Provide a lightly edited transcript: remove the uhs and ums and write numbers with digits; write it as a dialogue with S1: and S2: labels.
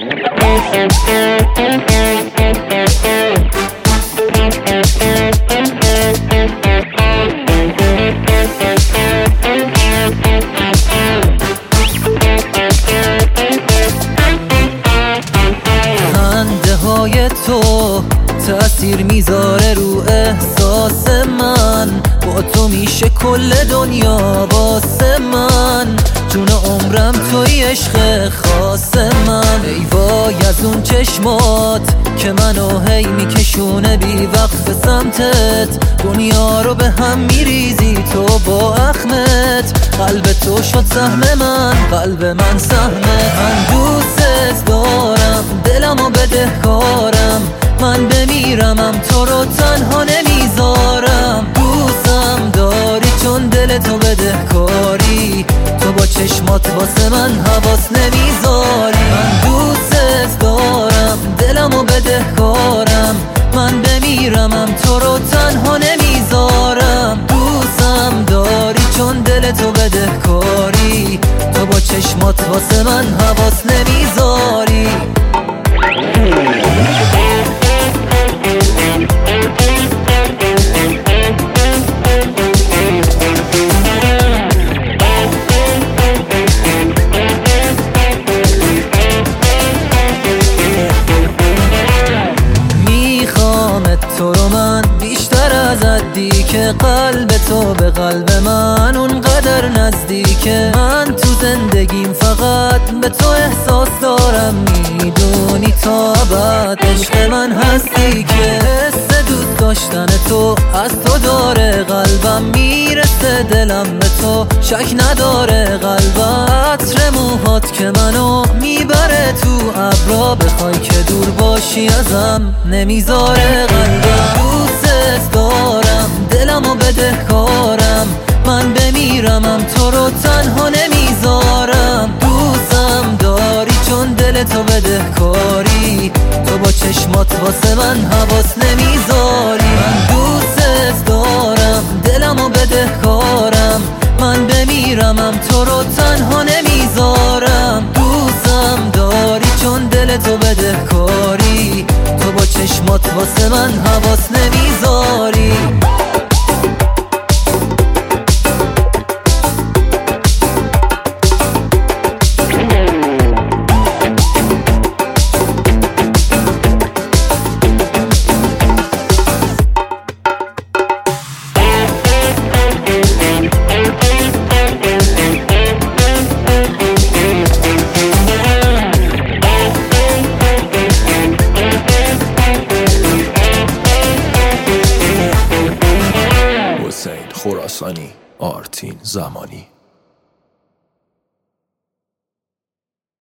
S1: خنده های تو تأثیر میذاره رو احساس من، با تو میشه کل دنیا واسه من، جون عمرم توی عشق خاص من. ای وای از اون چشمات که منو هی میکشونه بی وقت سمتت، دنیا رو به هم میریزی تو با اخمت. قلب تو شد سهم من، قلب من سهمت. من دوست دارم، دلمو بدهکارم، من بمیرمم تو رو تنها نمیذارم. دوستم داری چون دل تو بدهکاری، تو با چشمات واسه من حواس نمیذاری. من دوست دارم، دلمو بدهکارم، من بمیرمم تو رو تنها نمیذارم. دوستم داری چون دل تو بدهکاری، تو با چشمات واسه من حواس نمیذاری. تو رو من بیشتر از دیگه، قلب تو به قلب من اونقدر نزدیکه. من تو زندگیم فقط به تو احساس دارم، میدونی تا ابد عشق من هستی که. حس دوست داشتن تو از تو داره قلبم، میرسه دلم به تو شک نداره قلبم. عطر موهات که منو میبره تو ابرا، بخوای که دور باشی ازم نمیذاره قلبم. دوست دارم، دلمو بدهکارم، من بمیرمم تو رو تنها نمیذارم. دوستم داری چون دل تو بدهکاری، تو با چشمات واسه من حواس نمیذاری. من دوست دارم، دلمو بدهکارم، من بمیرمم تو رو تنها نمیذارم. دوستم داری چون دل تو بدهکاری، تو با چشمات واسه من حواس نمیذاری.
S2: خراسانی، آرتین زمانی.